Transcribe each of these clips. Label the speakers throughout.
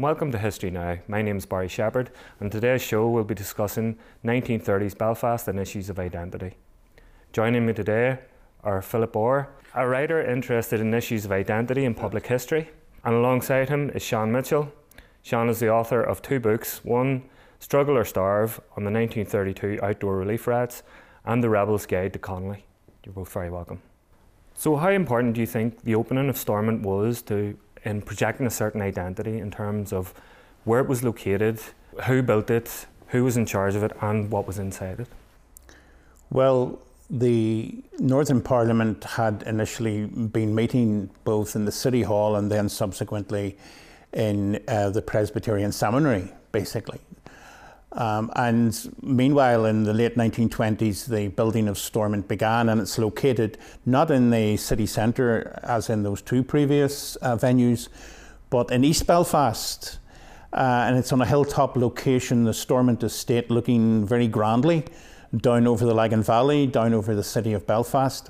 Speaker 1: Welcome to History Now. My name is Barry Shepherd, and today's show will be discussing 1930s Belfast and issues of identity. Joining me today are Philip Orr, a writer interested in issues of identity and public history, and alongside him is Sean Mitchell. Sean is the author of two books, one, Struggle or Starve, on the 1932 outdoor relief riots, and The Rebel's Guide to Connolly. You're both very welcome. So how important do you think the opening of Stormont was in projecting a certain identity in terms of where it was located, who built it, who was in charge of it, and what was inside it?
Speaker 2: Well, the Northern Parliament had initially been meeting both in the City Hall and then subsequently in the Presbyterian Seminary, basically. And meanwhile, in the late 1920s, the building of Stormont began, and it's located not in the city centre as in those two previous venues, but in East Belfast. And it's on a hilltop location, the Stormont Estate, looking very grandly down over the Lagan Valley, down over the city of Belfast.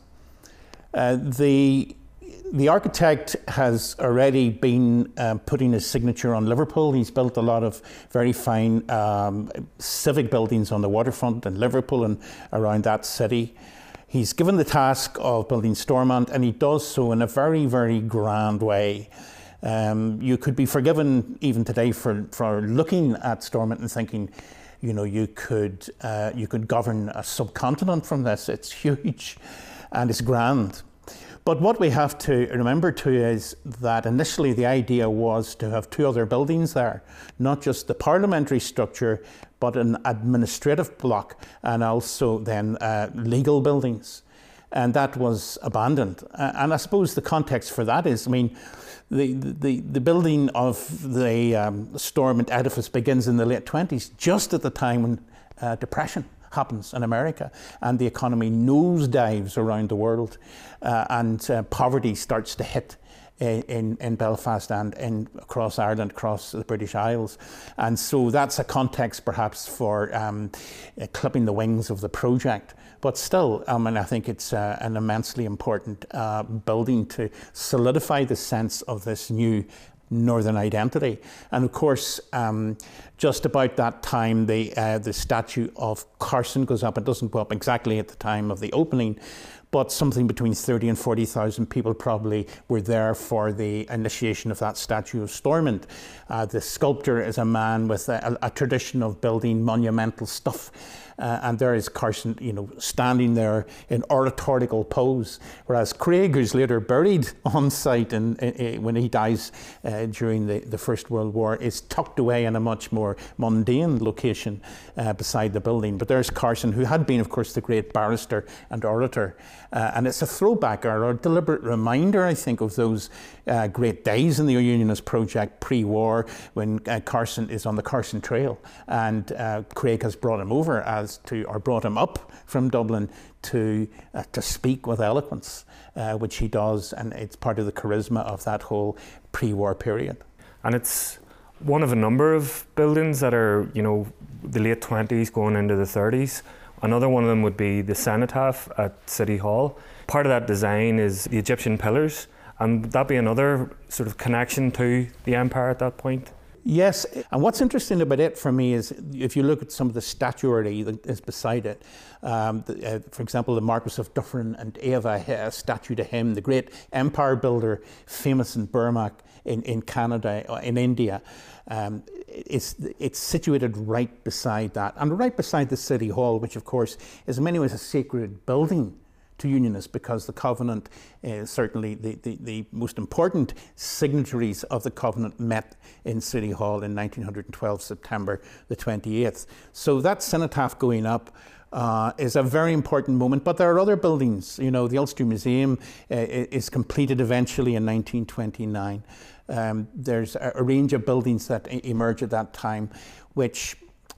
Speaker 2: The architect has already been putting his signature on Liverpool. He's built a lot of very fine civic buildings on the waterfront in Liverpool and around that city. He's given the task of building Stormont, and he does so in a very, very grand way. You could be forgiven even today for looking at Stormont and thinking, you know, you could govern a subcontinent from this. It's huge and it's grand. But what we have to remember too is that initially the idea was to have two other buildings there, not just the parliamentary structure, but an administrative block and also then legal buildings. And that was abandoned. And I suppose the context for that is, I mean, the building of the Stormont edifice begins in the late 20s, just at the time when Depression happens in America and the economy nosedives around the world, and poverty starts to hit in Belfast and across Ireland, across the British Isles. And so that's a context perhaps for clipping the wings of the project. But still, I mean, I think it's an immensely important building to solidify the sense of this new Northern identity. And of course, just about that time, the statue of Carson goes up. It doesn't go up exactly at the time of the opening, but something between 30 and 40,000 people probably were there for the initiation of that statue of Stormont. The sculptor is a man with a tradition of building monumental stuff. And there is Carson, you know, standing there in oratorical pose, whereas Craig, who's later buried on site when he dies during the First World War, is tucked away in a much more mundane location beside the building. But there's Carson, who had been, of course, the great barrister and orator. And it's a throwback or a deliberate reminder, I think, of those great days in the Unionist project pre-war, when Carson is on the Carson Trail, and Craig has brought him over brought him up from Dublin to speak with eloquence, which he does, and it's part of the charisma of that whole pre-war period.
Speaker 1: And it's one of a number of buildings that are, you know, the late 20s going into the 30s. Another one of them would be the cenotaph at City Hall. Part of that design is the Egyptian pillars, and would that be another sort of connection to the empire at that point?
Speaker 2: Yes, and what's interesting about it for me is if you look at some of the statuary that is beside it, for example, the Marquis of Dufferin and Eva, a statue to him, the great empire builder, famous in Burma, in Canada, in India. It's situated right beside that, and right beside the City Hall, which of course is in many ways a sacred building to Unionists, because the Covenant, certainly the most important signatories of the Covenant met in City Hall in 1912, September the 28th. So that cenotaph going up is a very important moment, but there are other buildings. You know, the Ulster Museum is completed eventually in 1929. There's a range of buildings that emerge at that time, which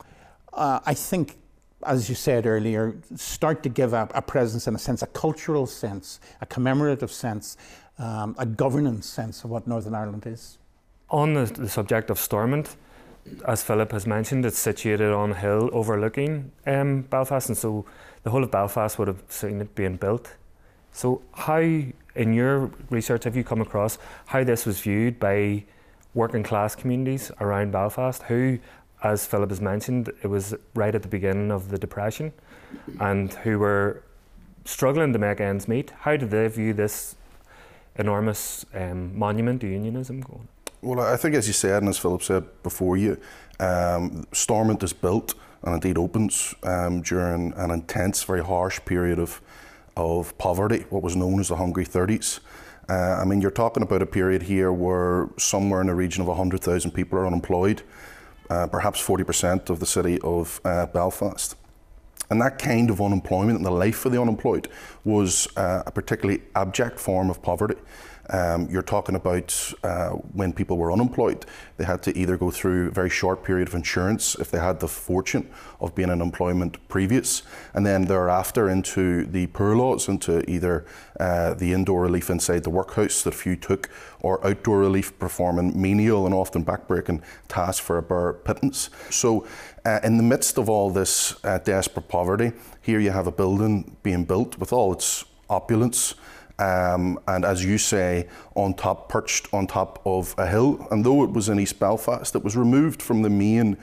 Speaker 2: I think, as you said earlier, start to give a presence, in a sense, a cultural sense, a commemorative sense, a governance sense of what Northern Ireland is.
Speaker 1: On the subject of Stormont, as Philip has mentioned, it's situated on a hill overlooking Belfast, and so the whole of Belfast would have seen it being built. So how, in your research, have you come across how this was viewed by working class communities around Belfast who, as Philip has mentioned, it was right at the beginning of the Depression, and who were struggling to make ends meet. How did they view this enormous monument to unionism going?
Speaker 3: Well, I think, as you said, and as Philip said before you, Stormont is built and indeed opens during an intense, very harsh period of poverty, what was known as the Hungry 30s. I mean, you're talking about a period here where somewhere in the region of 100,000 people are unemployed, perhaps 40% of the city of Belfast. And that kind of unemployment and the life of the unemployed was a particularly abject form of poverty. You're talking about when people were unemployed, they had to either go through a very short period of insurance if they had the fortune of being in employment previous, and then thereafter into the poor laws, into either the indoor relief inside the workhouse that few took, or outdoor relief performing menial and often backbreaking tasks for a bare pittance. So in the midst of all this desperate poverty, here you have a building being built with all its opulence, and as you say, perched on top of a hill. And though it was in East Belfast, it was removed from the main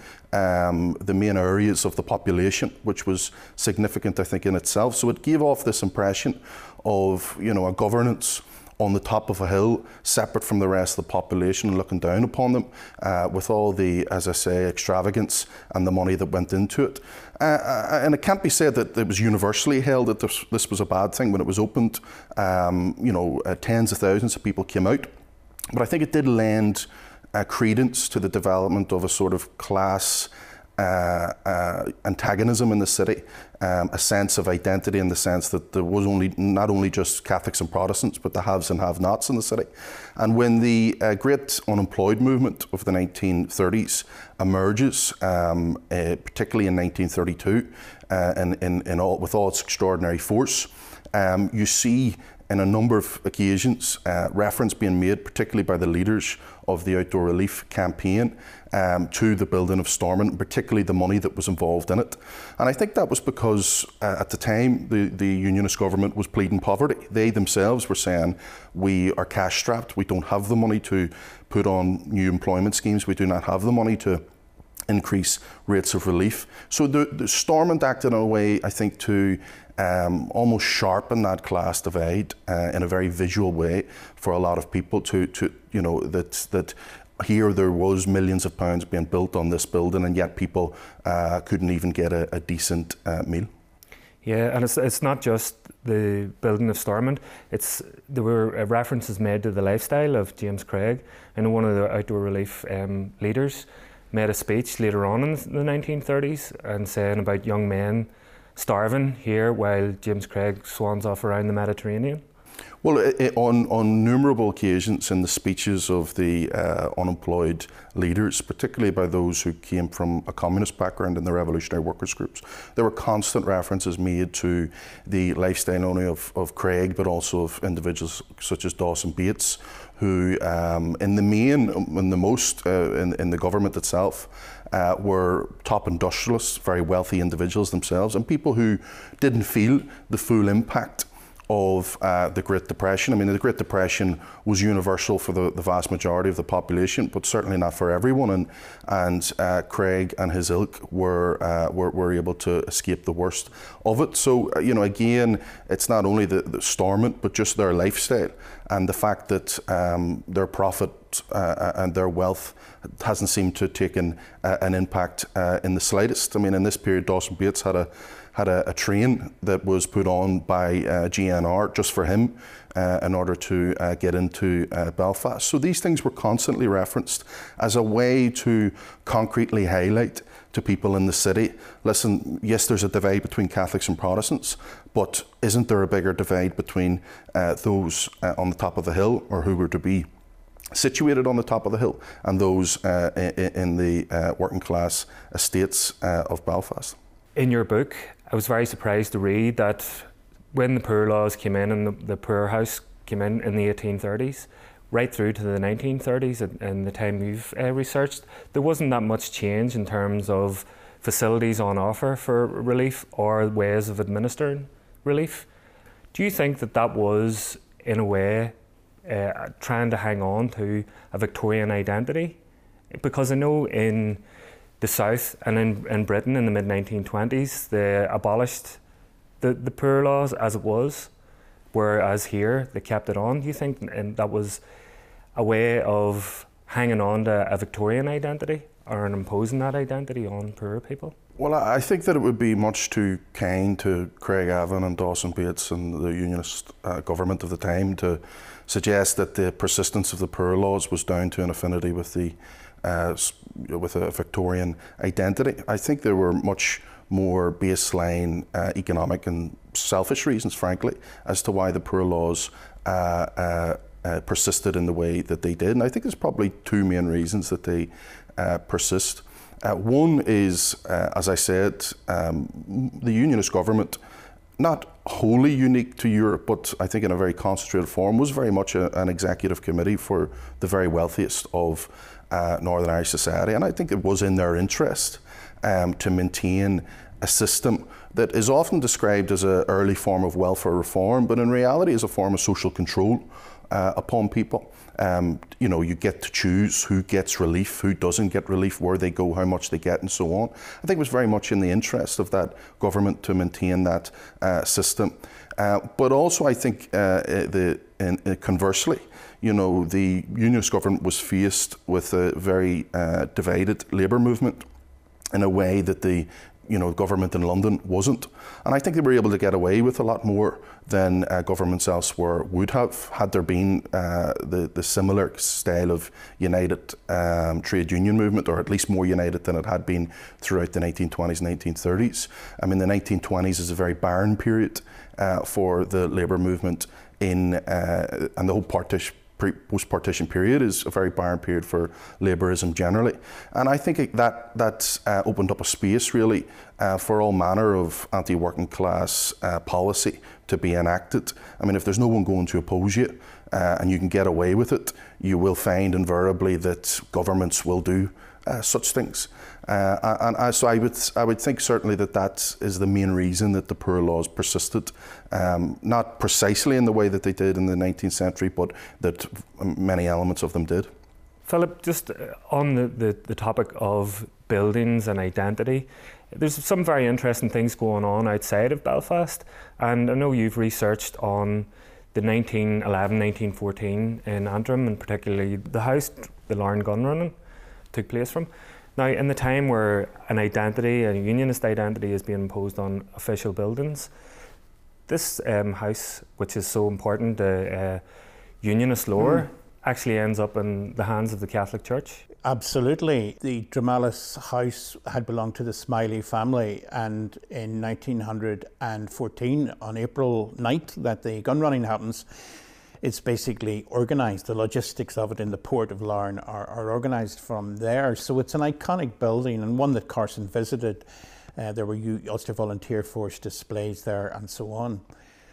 Speaker 3: areas of the population, which was significant, I think, in itself. So it gave off this impression of, you know, a governance on the top of a hill, separate from the rest of the population and looking down upon them, with all the, as I say, extravagance and the money that went into it. And it can't be said that it was universally held that this was a bad thing. When it was opened, tens of thousands of people came out. But I think it did lend credence to the development of a sort of class antagonism in the city, a sense of identity in the sense that there was not only just Catholics and Protestants, but the haves and have-nots in the city. And when the great unemployed movement of the 1930s emerges, particularly in 1932, with all its extraordinary force, you see in a number of occasions reference being made, particularly by the leaders of the outdoor relief campaign, to the building of Stormont, and particularly the money that was involved in it. And I think that was because at the time the Unionist government was pleading poverty. They themselves were saying, we are cash strapped, we don't have the money to put on new employment schemes, we do not have the money to increase rates of relief. So the Stormont acted in a way, I think, to almost sharpen that class divide in a very visual way for a lot of people to you know, that here there was millions of pounds being built on this building, and yet people couldn't even get a decent meal.
Speaker 1: Yeah, and it's not just the building of Stormont. There were references made to the lifestyle of James Craig. I know one of the outdoor relief leaders made a speech later on in the 1930s and saying about young men starving here while James Craig swans off around the Mediterranean.
Speaker 3: Well, on innumerable occasions in the speeches of the unemployed leaders, particularly by those who came from a communist background in the revolutionary workers' groups, there were constant references made to the lifestyle not only of Craig, but also of individuals such as Dawson Bates, who in the main, in the government itself, were top industrialists, very wealthy individuals themselves, and people who didn't feel the full impact of the Great Depression. I mean, the Great Depression was universal for the vast majority of the population, but certainly not for everyone. And Craig and his ilk were able to escape the worst of it. So, you know, again, it's not only the Stormont, but just their lifestyle and the fact that their profit and their wealth hasn't seemed to have taken an impact in the slightest. I mean, in this period, Dawson Bates had a train that was put on by GNR just for him in order to get into Belfast. So these things were constantly referenced as a way to concretely highlight to people in the city, listen, yes, there's a divide between Catholics and Protestants, but isn't there a bigger divide between those on the top of the hill, or who were to be situated on the top of the hill, and those in the working class estates of Belfast? In
Speaker 1: your book, I was very surprised to read that when the Poor Laws came in and the Poor House came in the 1830s, right through to the 1930s and the time you've researched, there wasn't that much change in terms of facilities on offer for relief or ways of administering relief. Do you think that was, in a way, trying to hang on to a Victorian identity, because I know in the South and in Britain in the mid-1920s they abolished the Poor Laws as it was, whereas here they kept it on. Do you think that was a way of hanging on to a Victorian identity or imposing that identity on poorer people?
Speaker 3: Well, I think that it would be much too kind to Craigavon and Dawson Bates and the Unionist government of the time to suggest that the persistence of the Poor Laws was down to an affinity with a Victorian identity. I think there were much more baseline economic and selfish reasons, frankly, as to why the Poor Laws persisted in the way that they did. And I think there's probably two main reasons that they persist. One is, as I said, the Unionist government, not wholly unique to Europe, but I think in a very concentrated form, was very much an executive committee for the very wealthiest of Northern Irish society. And I think it was in their interest to maintain a system that is often described as an early form of welfare reform, but in reality is a form of social control upon people. You know, you get to choose who gets relief, who doesn't get relief, where they go, how much they get, and so on. I think it was very much in the interest of that government to maintain that system. But also, I think conversely, you know, the Unionist government was faced with a very divided labour movement in a way that the government in London wasn't. And I think they were able to get away with a lot more than governments elsewhere would have, had there been the similar style of united trade union movement, or at least more united than it had been throughout the 1920s and 1930s. I mean, the 1920s is a very barren period for the labour movement and the whole post-partition period is a very barren period for labourism generally. And I think that opened up a space really for all manner of anti-working class policy to be enacted. I mean, if there's no one going to oppose you and you can get away with it, you will find invariably that governments will do such things. So I would think certainly that is the main reason that the Poor Laws persisted, not precisely in the way that they did in the 19th century, but that many elements of them did.
Speaker 1: Philip, just on the topic of buildings and identity, there's some very interesting things going on outside of Belfast, and I know you've researched on the 1911-1914 in Antrim, and particularly the house the Larne gun running took place from. Now, in the time where an identity, a Unionist identity, is being imposed on official buildings, this house, which is so important, the Unionist lore, actually ends up in the hands of the Catholic Church.
Speaker 2: Absolutely. The Drumalis house had belonged to the Smiley family, and in 1914, on April 9th, that the gun running happens, it's basically organised. The logistics of it in the port of Larne are organised from there. So it's an iconic building, and one that Carson visited. There were Ulster Volunteer Force displays there and so on.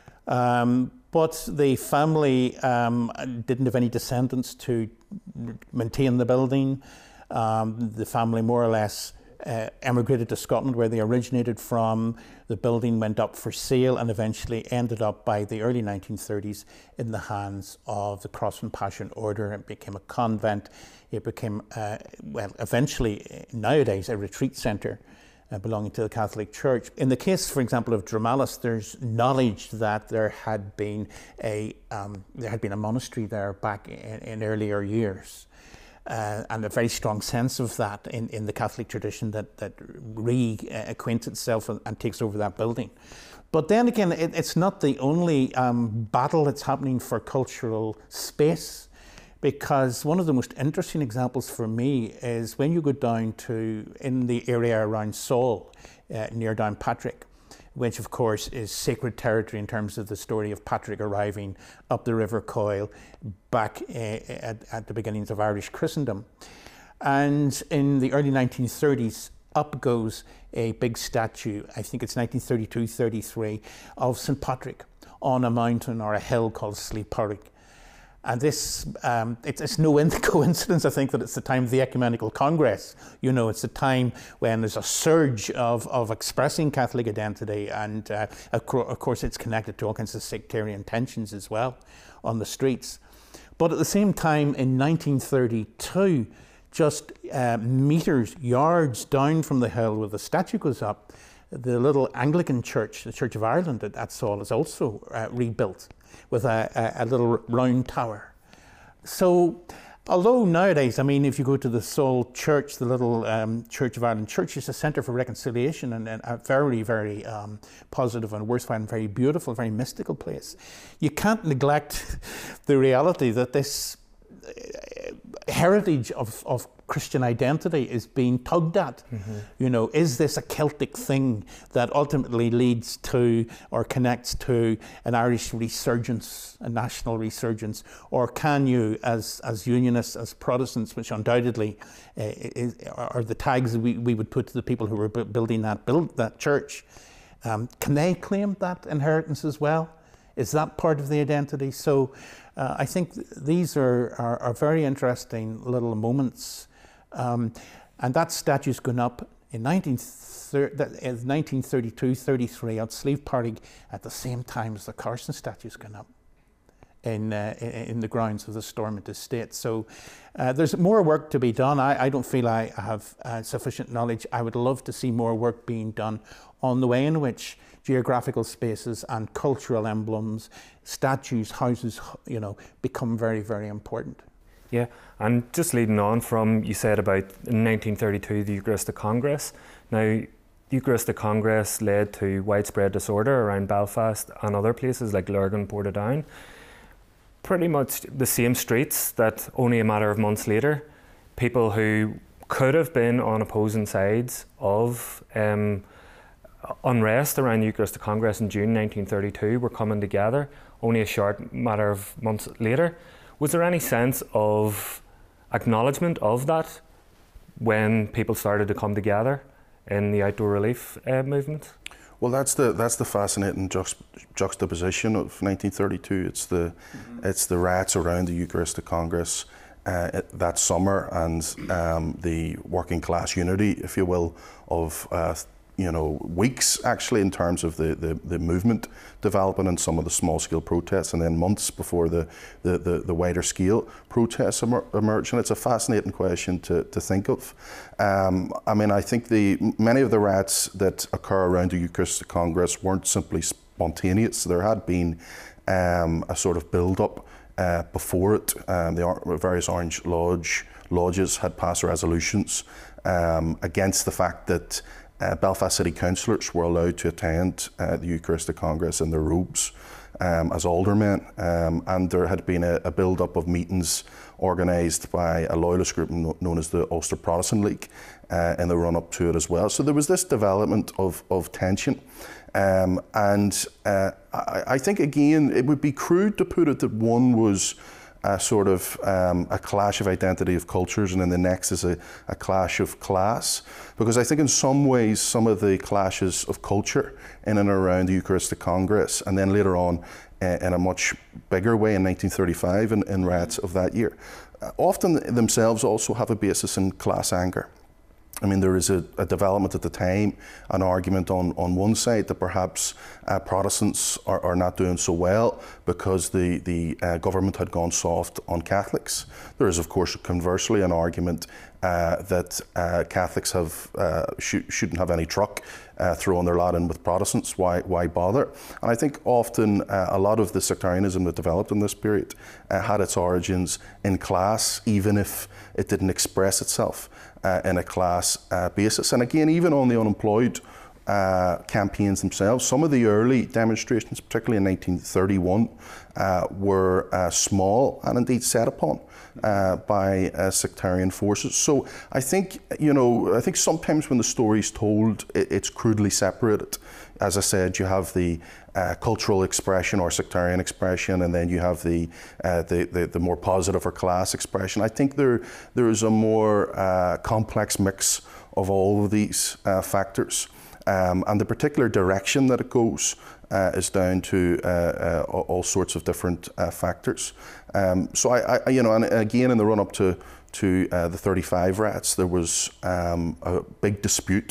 Speaker 2: But the family didn't have any descendants to maintain the building. The family more or less emigrated to Scotland, where they originated from. The building went up for sale and eventually ended up by the early 1930s in the hands of the Cross and Passion Order. It became a convent. It became, eventually, nowadays, a retreat centre belonging to the Catholic Church. In the case, for example, of Drumalis, there's knowledge that there had been a monastery there back in earlier years. And a very strong sense of that in the Catholic tradition that reacquaints itself and takes over that building. But then again, it's not the only battle that's happening for cultural space, because one of the most interesting examples for me is when you go down in the area around Saul, near Downpatrick, which of course is sacred territory in terms of the story of Patrick arriving up the River Coyle back at the beginnings of Irish Christendom. And in the early 1930s, up goes a big statue, I think it's 1932-33, of St. Patrick on a mountain or a hill called Sleeporrick. And this, it's no coincidence, I think, that it's the time of the Ecumenical Congress. You know, it's a time when there's a surge of expressing Catholic identity, and of course it's connected to all kinds of sectarian tensions as well on the streets. But at the same time, in 1932, just meters, yards down from the hill where the statue goes up, the little Anglican church, the Church of Ireland at Atholl, is also rebuilt with a little round tower. So, although nowadays, I mean, if you go to the Atholl Church, the little Church of Ireland church, is a centre for reconciliation and a very, very positive and worthwhile and very beautiful, very mystical place. You can't neglect the reality that this heritage of Christian identity is being tugged at. You know, is this a Celtic thing that ultimately leads to or connects to an Irish resurgence, a national resurgence? Or can you, as Unionists, as Protestants, which undoubtedly are the tags we would put to the people who were building that church, can they claim that inheritance as well? Is that part of the identity? So I think these are very interesting little moments. And that statue's gone up in 1932-33 at Slieve Party at the same time as the Carson statue's gone up in the grounds of the Stormont Estate. So there's more work to be done. I don't feel I have sufficient knowledge. I would love to see more work being done on the way in which geographical spaces and cultural emblems, statues, houses, you know, become very, very important.
Speaker 1: Yeah, and just leading on from, you said about in 1932, the Eucharistic Congress. Now, the Eucharistic Congress led to widespread disorder around Belfast and other places like Lurgan, Portadown. Pretty much the same streets that only a matter of months later, people who could have been on opposing sides of unrest around the Eucharistic Congress in June 1932 were coming together only a short matter of months later. Was there any sense of acknowledgement of that when people started to come together in the outdoor relief movement?
Speaker 3: Well, that's the fascinating juxtaposition of 1932. It's the riots around the Eucharistic Congress that summer and the working class unity, if you will, of weeks actually in terms of the movement developing and some of the small scale protests, and then months before the wider scale protests emerge. And it's a fascinating question to think of. I mean, I think many of the riots that occur around the Eucharistic Congress weren't simply spontaneous. There had been a sort of build up before it. The various Orange lodges had passed resolutions against the fact that Belfast City councillors were allowed to attend the Eucharistic Congress in their robes as aldermen, and there had been a build-up of meetings organised by a loyalist group known as the Ulster Protestant League in the run-up to it as well. So there was this development of tension, and I think again it would be crude to put it that one was a sort of a clash of identity of cultures, and then the next is a clash of class. Because I think in some ways, some of the clashes of culture in and around the Eucharistic Congress, and then later on in a much bigger way in 1935 in riots of that year, often themselves also have a basis in class anger. I mean, there is a development at the time, an argument on one side that perhaps Protestants are not doing so well because the government had gone soft on Catholics. There is, of course, conversely an argument that Catholics shouldn't have any truck throwing their lot in with Protestants. Why bother? And I think often a lot of the sectarianism that developed in this period had its origins in class, even if it didn't express itself in a class basis. And again, even on the unemployed campaigns themselves, some of the early demonstrations, particularly in 1931, were small and indeed set upon by sectarian forces. So I think, I think sometimes when the story's told, it's crudely separated. As I said, you have the cultural expression or sectarian expression, and then you have the more positive or class expression. I think there is a more complex mix of all of these factors, and the particular direction that it goes is down to all sorts of different factors. So I and again in the run up to the 35 riots, there was a big dispute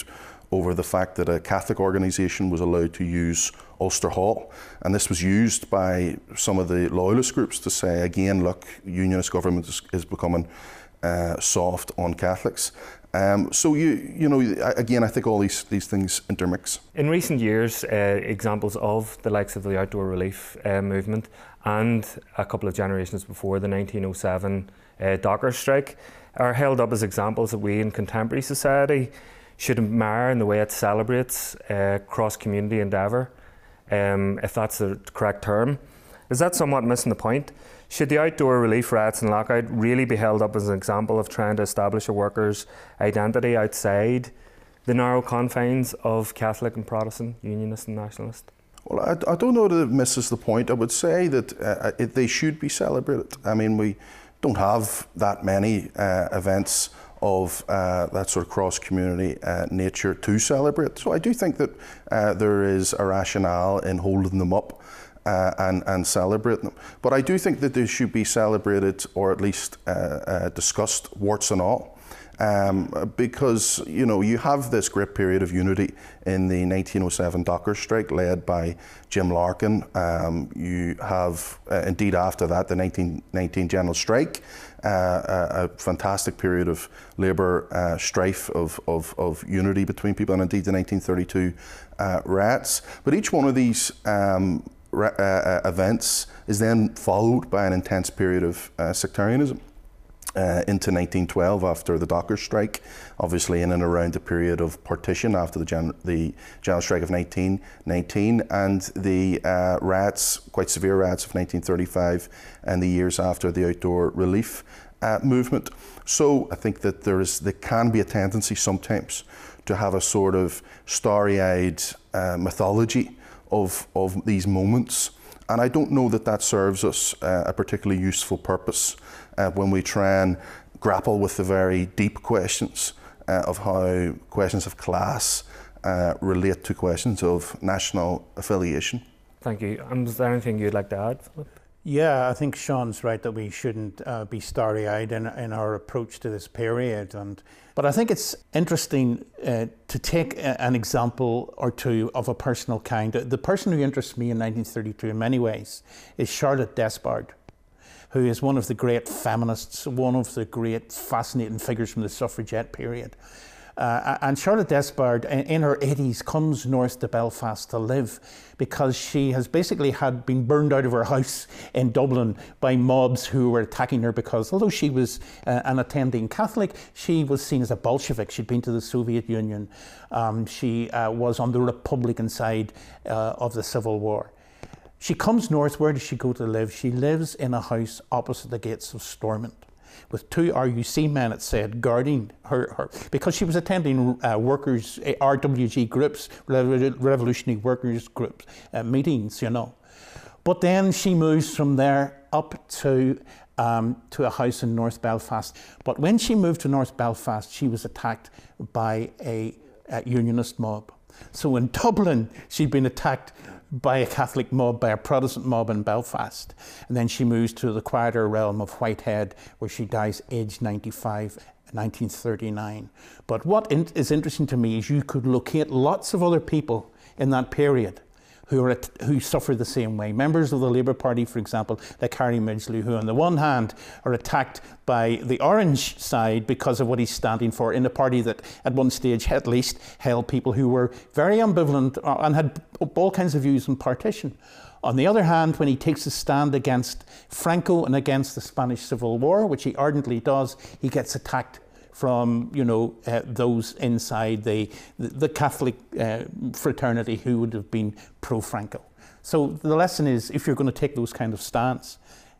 Speaker 3: over the fact that a Catholic organisation was allowed to use Ulster Hall. And this was used by some of the loyalist groups to say, again, look, Unionist government is becoming soft on Catholics. So you know, again, I think all these things intermix.
Speaker 1: In recent years, examples of the likes of the outdoor relief movement and a couple of generations before, the 1907 Dockers strike, are held up as examples that we in contemporary society should admire in the way it celebrates cross-community endeavour, if that's the correct term. Is that somewhat missing the point? Should the outdoor relief riots and lockout really be held up as an example of trying to establish a worker's identity outside the narrow confines of Catholic and Protestant, Unionist and Nationalist?
Speaker 3: Well, I don't know that it misses the point. I would say that they should be celebrated. I mean, we don't have that many events of that sort of cross-community nature to celebrate. So I do think that there is a rationale in holding them up and celebrating them. But I do think that they should be celebrated, or at least discussed, warts and all. Because, you know, you have this great period of unity in the 1907 Dockers strike led by Jim Larkin. You have, indeed after that, the 1919 general strike, a fantastic period of labour strife, of unity between people, and indeed the 1932 riots. But each one of these events is then followed by an intense period of sectarianism. Into 1912 after the Dockers strike, obviously in and around the period of partition after the general strike of 1919, and the riots, quite severe riots of 1935 and the years after the outdoor relief movement. So I think that there can be a tendency sometimes to have a sort of starry-eyed mythology of these moments, and I don't know that serves us a particularly useful purpose when we try and grapple with the very deep questions of how questions of class relate to questions of national affiliation.
Speaker 1: Thank you. And is there anything you'd like to add, Philip?
Speaker 2: Yeah, I think Sean's right that we shouldn't be starry-eyed in our approach to this period. But I think it's interesting to take an example or two of a personal kind. The person who interests me in 1932 in many ways is Charlotte Despard, who is one of the great feminists, one of the great fascinating figures from the suffragette period. And Charlotte Despard, in her 80s, comes north to Belfast to live because she has basically been burned out of her house in Dublin by mobs who were attacking her because, although she was an attending Catholic, she was seen as a Bolshevik. She'd been to the Soviet Union. She was on the Republican side of the Civil War. She comes north. Where does she go to live? She lives in a house opposite the gates of Stormont, with two RUC men, it said, guarding her because she was attending workers, RWG groups, Revolutionary Workers groups, meetings, you know. But then she moves from there up to a house in North Belfast. But when she moved to North Belfast, she was attacked by a Unionist mob. So in Dublin, she'd been attacked by a Catholic mob, by a Protestant mob in Belfast. And then she moves to the quieter realm of Whitehead, where she dies aged 95 in 1939. But what is interesting to me is you could locate lots of other people in that period who suffer the same way. Members of the Labour Party, for example, like Harry Midgley, who on the one hand are attacked by the Orange side because of what he's standing for, in a party that at one stage at least held people who were very ambivalent and had all kinds of views on partition. On the other hand, when he takes a stand against Franco and against the Spanish Civil War, which he ardently does, he gets attacked from, you know, those inside the Catholic fraternity who would have been pro-Franco. So the lesson is, if you're going to take those kind of stance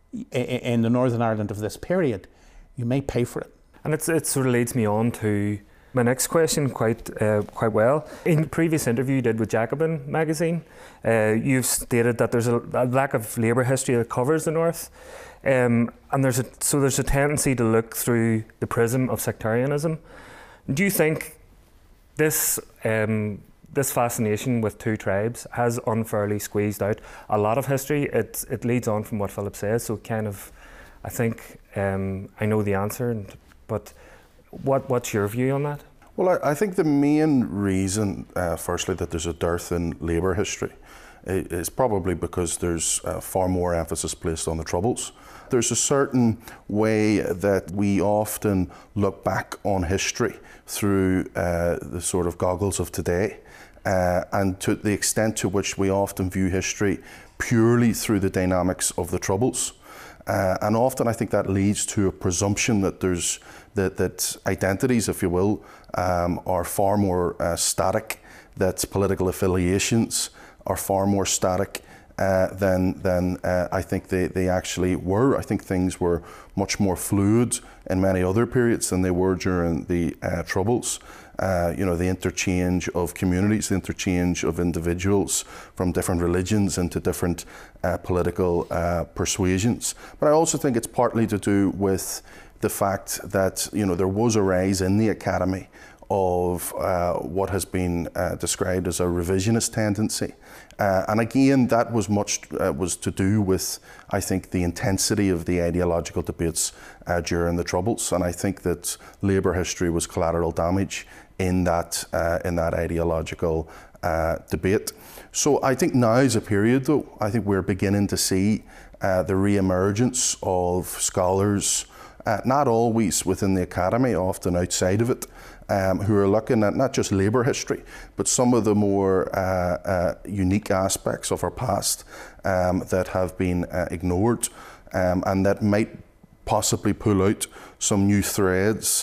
Speaker 2: in the Northern Ireland of this period, you may pay for it. And
Speaker 1: it sort of leads me on to my next question quite well. In the previous interview you did with Jacobin magazine, you've stated that there's a lack of labour history that covers the North. And there's a tendency to look through the prism of sectarianism. Do you think this fascination with two tribes has unfairly squeezed out a lot of history? It leads on from what Philip says, so kind of, I think I know the answer, but what's your view on that?
Speaker 3: Well, I think the main reason, firstly, that there's a dearth in Labour history is probably because there's far more emphasis placed on the Troubles. There's a certain way that we often look back on history through the sort of goggles of today, and to the extent to which we often view history purely through the dynamics of the Troubles. And often I think that leads to a presumption that that identities, if you will, are far more static, that political affiliations are far more static than I think they actually were. I think things were much more fluid in many other periods than they were during the Troubles. The interchange of communities, the interchange of individuals from different religions into different political persuasions. But I also think it's partly to do with the fact that there was a rise in the academy of what has been described as a revisionist tendency. And again, that was was to do with, I think, the intensity of the ideological debates during the Troubles. And I think that Labour history was collateral damage in that ideological debate. So I think now is a period, though, I think we're beginning to see the re-emergence of scholars, not always within the academy, often outside of it, who are looking at not just Labour history, but some of the more unique aspects of our past that have been ignored, and that might possibly pull out some new threads,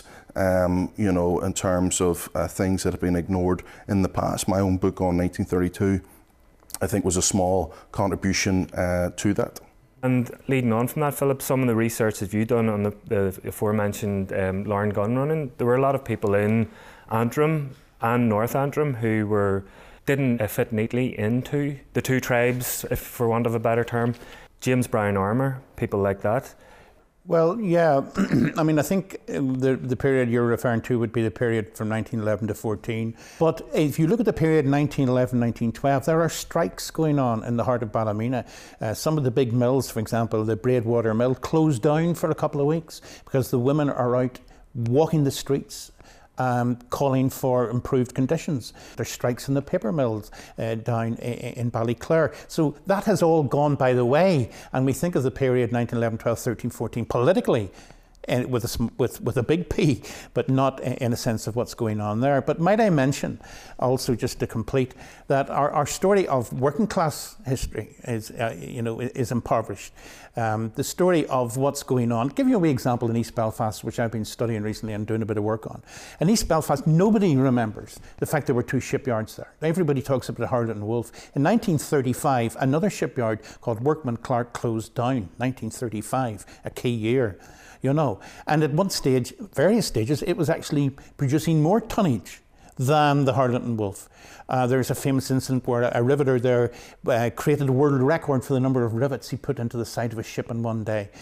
Speaker 3: in terms of things that have been ignored in the past. My own book on 1932, I think, was a small contribution to that.
Speaker 1: And leading on from that, Philip, some of the research that you've done on the aforementioned Larne gun running, there were a lot of people in Antrim and North Antrim who didn't fit neatly into the two tribes, if for want of a better term. James Brown Armour, people like that.
Speaker 2: Well, yeah, I mean, I think the period you're referring to would be the period from 1911 to 14. But if you look at the period 1911, 1912, there are strikes going on in the heart of Ballymena. Some of the big mills, for example, the Braidwater Mill, closed down for a couple of weeks because the women are out walking the streets, calling for improved conditions. There's strikes in the paper mills down in Ballyclare. So that has all gone by the way, and we think of the period 1911, 12, 13, 14 politically, and with a big P, but not in a sense of what's going on there. But might I mention, also just to complete, that our story of working class history is impoverished. The story of what's going on. I'll give you a wee example in East Belfast, which I've been studying recently and doing a bit of work on. In East Belfast, nobody remembers the fact there were two shipyards there. Everybody talks about the Harlot and Wolf. In 1935, another shipyard called Workman Clark closed down. 1935, a key year. And at one stage, various stages, it was actually producing more tonnage than the Harlot and Wolf. There's a famous incident where a riveter there created a world record for the number of rivets he put into the side of a ship in one day.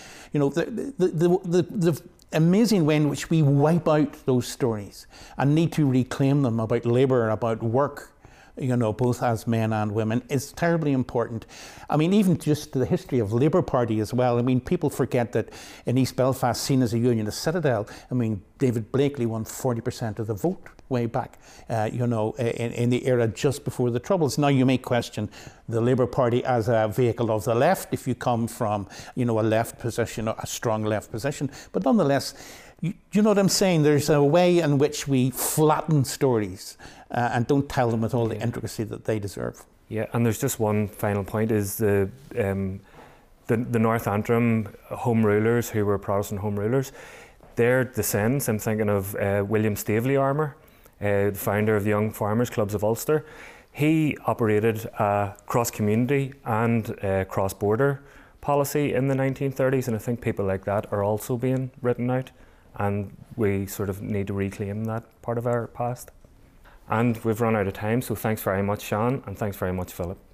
Speaker 2: The amazing way in which we wipe out those stories and need to reclaim them about labour, about work, both as men and women, is terribly important. I mean, even just the history of Labour Party as well. I mean, people forget that in East Belfast, seen as a unionist citadel, I mean, David Blakely won 40% of the vote way back, in the era just before the Troubles. Now you may question the Labour Party as a vehicle of the left if you come from, a left position, a strong left position. But nonetheless, you know what I'm saying? There's a way in which we flatten stories and don't tell them with all the intricacy that they deserve.
Speaker 1: Yeah, and there's just one final point, is the North Antrim home rulers, who were Protestant home rulers, their descendants, I'm thinking of William Staveley Armour, the founder of the Young Farmers Clubs of Ulster. He operated a cross-community and cross-border policy in the 1930s, and I think people like that are also being written out, and we sort of need to reclaim that part of our past. And we've run out of time, so thanks very much, Sean, and thanks very much, Philip.